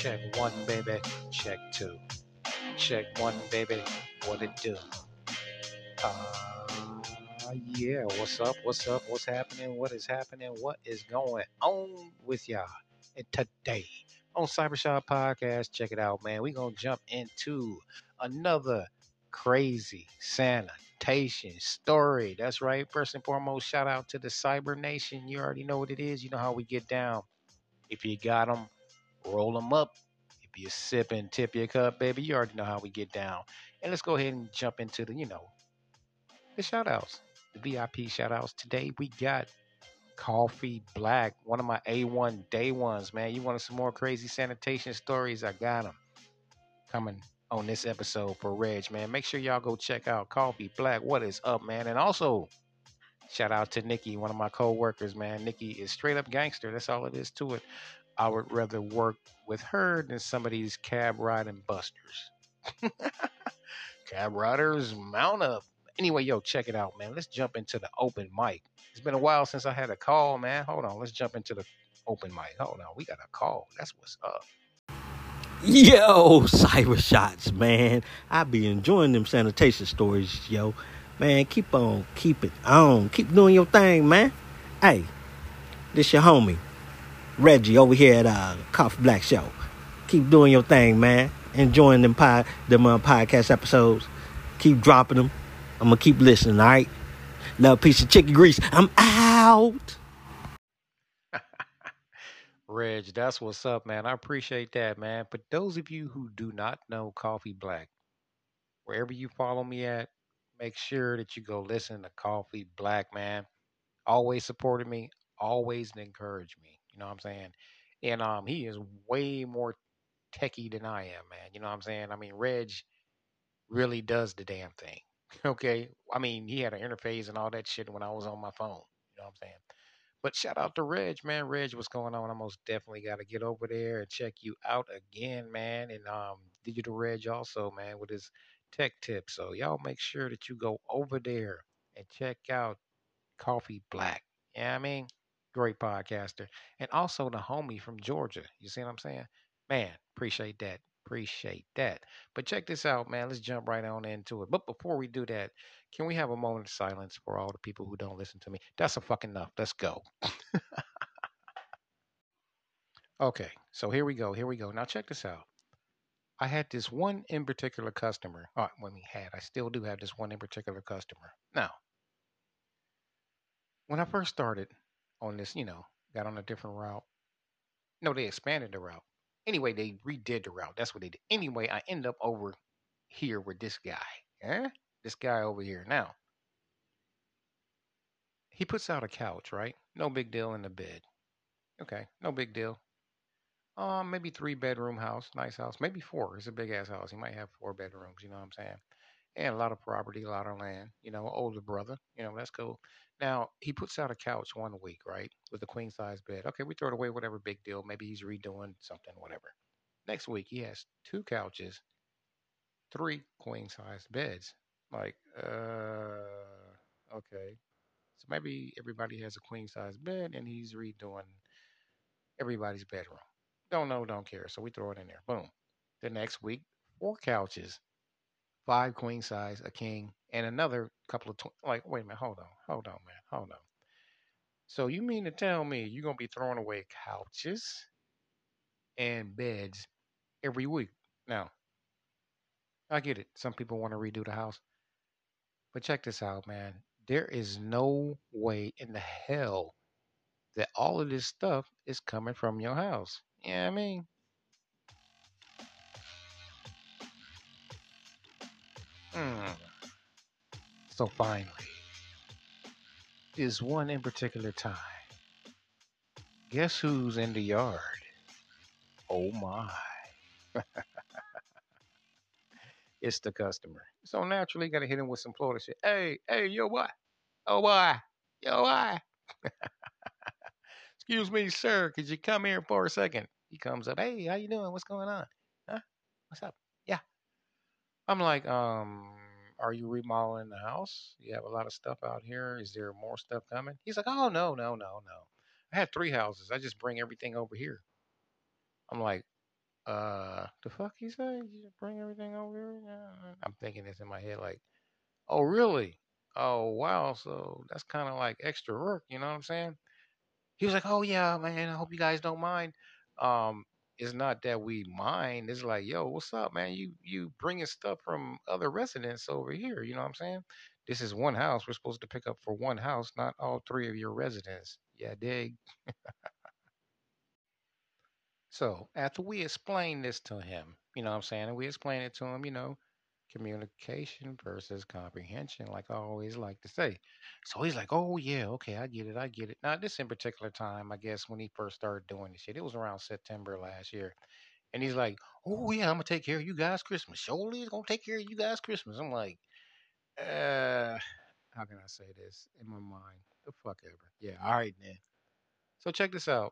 Check one, baby. Check two. Check one, baby. What it do? Yeah. What's up? What's up? What's happening? What is happening? What is going on with y'all? And today on Cybershot Podcast, check it out, man. We gonna jump into another crazy sanitation story. That's right. First and foremost, shout out to the Cyber Nation. You already know what it is. You know how we get down. If you got them, roll them up. If you're sipping, tip your cup, baby. You already know how we get down. And let's go ahead and jump into the shout outs, the VIP shout outs. Today we got Coffee Black, one of my A1 day ones, man. You want some more crazy sanitation stories? I got them coming on this episode for Reg, man. Make sure y'all go check out Coffee Black. What is up, man? And also, shout out to Nikki, one of my co-workers, man. Nikki is straight up gangster. That's all it is to it. I would rather work with her than some of these cab riding busters. Cab riders, mount up. Anyway, yo, check it out, man. Let's jump into the open mic. It's been a while since I had a call, man. Hold on. Let's jump into the open mic. Hold on. We got a call. That's what's up. Yo, Cyber Shots, man. I be enjoying them sanitation stories, yo. Man, keep on, keep it on. Keep doing your thing, man. Hey, this your homie, Reggie, over here at Coffee Black Show. Keep doing your thing, man. Enjoying them podcast episodes. Keep dropping them. I'm going to keep listening, all right? Love, piece of chicken grease. I'm out. Reg, that's what's up, man. I appreciate that, man. For those of you who do not know Coffee Black, wherever you follow me at, make sure that you go listen to Coffee Black, man. Always supported me, always encouraged me. You know what I'm saying? And he is way more techie than I am, man. You know what I'm saying? I mean, Reg really does the damn thing. Okay. I mean, he had an interface and all that shit when I was on my phone. You know what I'm saying? But shout out to Reg, man. Reg, what's going on? I most definitely got to get over there and check you out again, man. And Digital Reg also, man, with his tech tips. So y'all make sure that you go over there and check out Coffee Black. Yeah, I mean, great podcaster. And also the homie from Georgia. You see what I'm saying? Man, appreciate that. Appreciate that. But check this out, man. Let's jump right on into it. But before we do that, can we have a moment of silence for all the people who don't listen to me? That's a fucking enough. Let's go. Okay, so here we go. Here we go. Now check this out. I had this one in particular customer. When we had, I still do have this one in particular customer. Now, when I first started on this, got on a different route. No, they expanded the route. Anyway, they redid the route. That's what they did. Anyway, I end up over here with this guy. Eh? This guy over here. Now, he puts out a couch, right? No big deal in the bed. Okay, no big deal. Maybe 3 bedroom house, nice house. Maybe four. It's a big ass house. He might have 4 bedrooms. You know what I'm saying? And a lot of property, a lot of land. Older brother. That's cool. Now he puts out a couch one week, right, with a queen size bed. Okay, we throw it away, whatever, big deal. Maybe he's redoing something, whatever. Next week he has 2 couches, 3 queen size beds. Like, okay. So maybe everybody has a queen size bed and he's redoing everybody's bedroom. Don't know, don't care. So we throw it in there. Boom. The next week, 4 couches, 5 queen size, a king, and another couple of like. Wait a minute, hold on, man, hold on. So you mean to tell me you're gonna be throwing away couches and beds every week? Now, I get it. Some people want to redo the house, but check this out, man. There is no way in the hell that all of this stuff is coming from your house. Yeah, I mean, mm. So finally, this one in particular time, guess who's in the yard? Oh my. It's the customer. So naturally, got to hit him with some Florida shit. Hey, hey, yo, what? Oh, boy. Yo, why? Excuse me, sir. Could you come here for a second? He comes up. Hey, how you doing? What's going on? Huh? What's up? Yeah. I'm like, are you remodeling the house? You have a lot of stuff out here. Is there more stuff coming? He's like, oh, no, no, no, no. I had 3 houses. I just bring everything over here. I'm like, The fuck he say? You just bring everything over here? I'm thinking this in my head like, oh, really? Oh, wow. So that's kind of like extra work. You know what I'm saying? He was like, "Oh yeah, man. I hope you guys don't mind." Um, it's not that we mind. It's like, "Yo, what's up, man? You bringing stuff from other residents over here? You know what I'm saying? This is one house. We're supposed to pick up for one house, not all three of your residents. Yeah, dig." So after we explained this to him, you know what I'm saying, and we explained it to him, communication versus comprehension, like I always like to say. So he's like, "Oh yeah, okay, I get it, I get it." Now this in particular time, I guess when he first started doing this shit, it was around September last year, and he's like, "Oh yeah, I'm gonna take care of you guys Christmas. Surely it's gonna take care of you guys Christmas." I'm like, how can I say this in my mind? The fuck ever. Yeah, all right then. So check this out.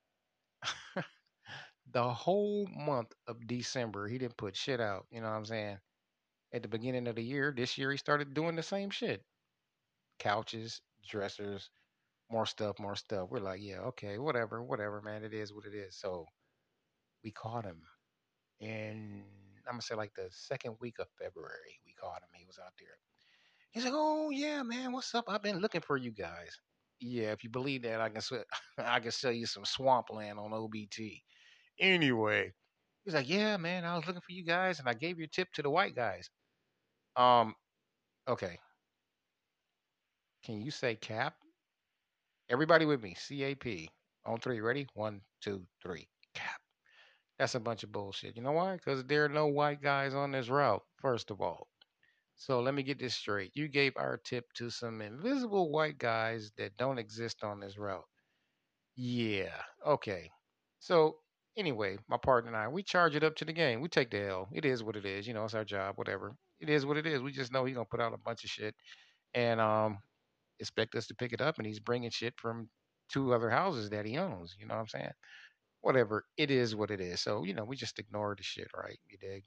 The whole month of December, he didn't put shit out. You know what I'm saying? At the beginning of the year, this year he started doing the same shit. Couches, dressers, more stuff, more stuff. We're like, yeah, okay, whatever, whatever, man. It is what it is. So we caught him in, I'm gonna say like the second week of February. We caught him. He was out there. He's like, oh yeah, man, what's up? I've been looking for you guys. Yeah, if you believe that, I can I can sell you some swampland on OBT. Anyway, he's like, yeah, man, I was looking for you guys, and I gave your tip to the white guys. Um, okay, can you say cap? Everybody with me. CAP. On three. Ready? One, two, three. Cap. That's a bunch of bullshit. You know why? Because there are no white guys on this route, first of all. So let me get this straight. You gave our tip to some invisible white guys that don't exist on this route. Yeah. Okay. So anyway, my partner and I, we charge it up to the game. We take the L. It is what it is. It's our job, whatever. It is what it is. We just know he's gonna put out a bunch of shit. And expect us to pick it up, and he's bringing shit from two other houses that he owns. You know what I'm saying? Whatever. It is what it is. So we just ignore the shit, right? You dig?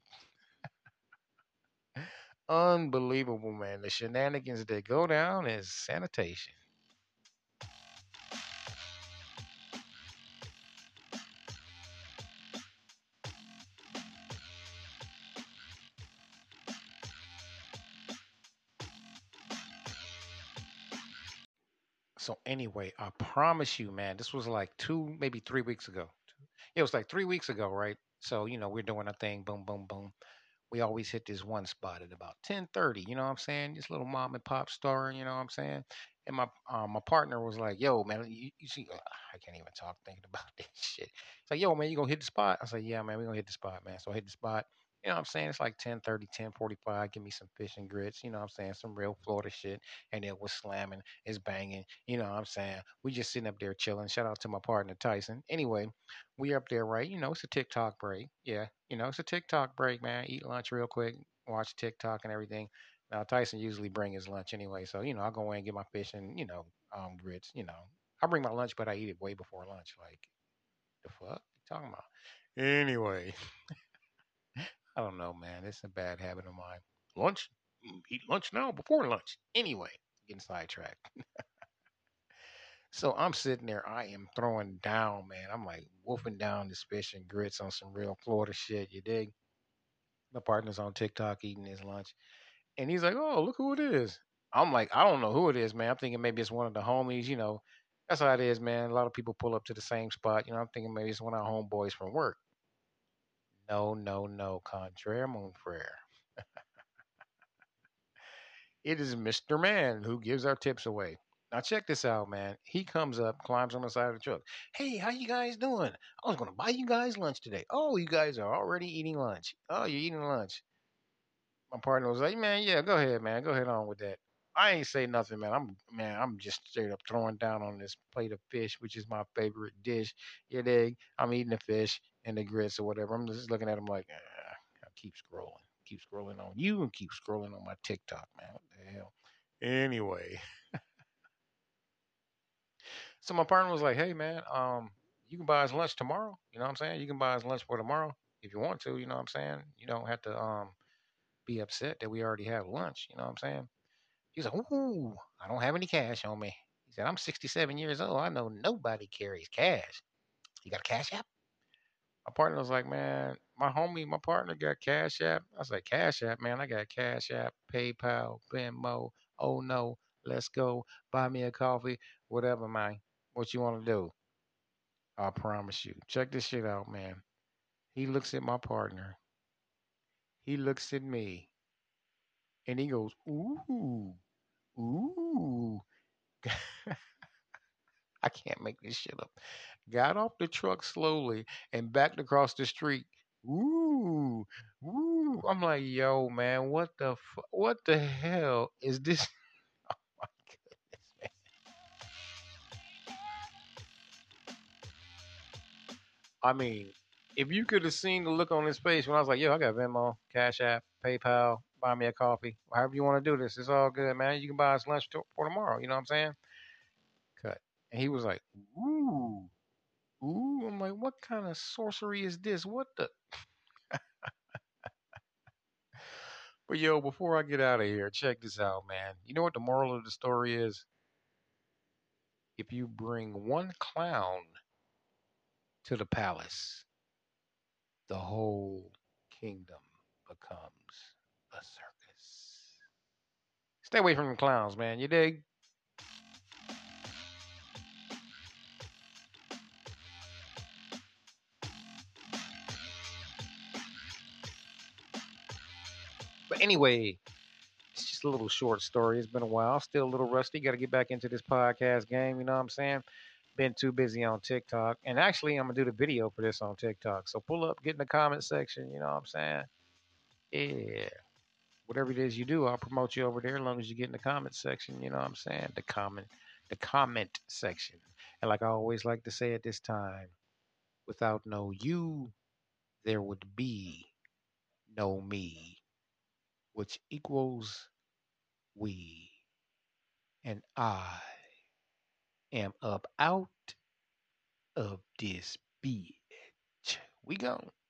Unbelievable, man. The shenanigans that go down is sanitation. So anyway, I promise you, man, this was like 2, maybe 3 weeks ago. It was like 3 weeks ago, right? So we're doing a thing, boom, boom, boom. We always hit this one spot at about 10:30. You know what I'm saying? This little mom and pop store. You know what I'm saying? And my partner was like, "Yo, man, you see, I can't even talk thinking about this shit." It's like, "Yo, man, you gonna hit the spot?" I said, "Yeah, man, we gonna hit the spot, man." So I hit the spot. You know what I'm saying? It's like 10:30, 10:45. Give me some fish and grits. You know what I'm saying? Some real Florida shit. And it was slamming. It's banging. You know what I'm saying? We just sitting up there chilling. Shout out to my partner Tyson. Anyway, we up there, right? It's a TikTok break. Yeah, it's a TikTok break, man. Eat lunch real quick, watch TikTok and everything. Now Tyson usually bring his lunch anyway, so I'll go in and get my fish and grits. I bring my lunch, but I eat it way before lunch. Like the fuck you talking about? Anyway, I don't know, man. It's a bad habit of mine. Lunch, eat lunch now before lunch. Anyway, getting sidetracked. So I'm sitting there, I am throwing down, man. I'm like wolfing down this fish and grits on some real Florida shit. You dig? My partner's on TikTok eating his lunch. And he's like, "Oh, look who it is." I'm like, "I don't know who it is, man. I'm thinking maybe it's one of the homies, That's how it is, man. A lot of people pull up to the same spot. I'm thinking maybe it's one of our homeboys from work. No, no, no. Contraire, mon frere. It is Mr. Man who gives our tips away. Now check this out, man. He comes up, climbs on the side of the truck. "Hey, how you guys doing? I was gonna buy you guys lunch today." "Oh, you guys are already eating lunch." "Oh, you're eating lunch." My partner was like, "Man, yeah, go ahead, man. Go ahead on with that." I ain't say nothing, man. I'm just straight up throwing down on this plate of fish, which is my favorite dish. You dig? I'm eating the fish and the grits or whatever. I'm just looking at him like, I keep scrolling on you, and keep scrolling on my TikTok, man. What the hell? Anyway, so my partner was like, "Hey, man, you can buy us lunch tomorrow. You know what I'm saying? You can buy us lunch for tomorrow if you want to. You know what I'm saying? You don't have to be upset that we already have lunch. You know what I'm saying?" He's like, "Ooh, I don't have any cash on me." He said, "I'm 67 years old. I know nobody carries cash. You got a cash app?" My partner was like, man, my partner got Cash App. I was like, Cash App, man, I got Cash App, PayPal, Venmo. Oh no, let's go. Buy me a coffee, whatever, man. What you want to do? I promise you. Check this shit out, man. He looks at my partner. He looks at me, and he goes, ooh, ooh. I can't make this shit up. Got off the truck slowly and backed across the street. Ooh, ooh. I'm like, yo, man, what the hell is this? My goodness, man. I mean, if you could have seen the look on his face when I was like, yo, I got Venmo, Cash App, PayPal, buy me a coffee, however you want to do this, it's all good, man. You can buy us lunch for tomorrow. You know what I'm saying? Cut. And he was like, ooh, ooh. I'm like, what kind of sorcery is this? What the? But yo, before I get out of here, check this out, man. You know what the moral of the story is? If you bring one clown to the palace, the whole kingdom becomes a circus. Stay away from the clowns, man. You dig? But anyway, it's just a little short story. It's been a while. Still a little rusty. Got to get back into this podcast game. You know what I'm saying? Been too busy on TikTok. And actually, I'm going to do the video for this on TikTok. So pull up, get in the comment section. You know what I'm saying? Yeah. Whatever it is you do, I'll promote you over there as long as you get in the comment section. You know what I'm saying? The comment section. And like I always like to say at this time, without no you, there would be no me, which equals we. And I am up out of this bitch. We gone.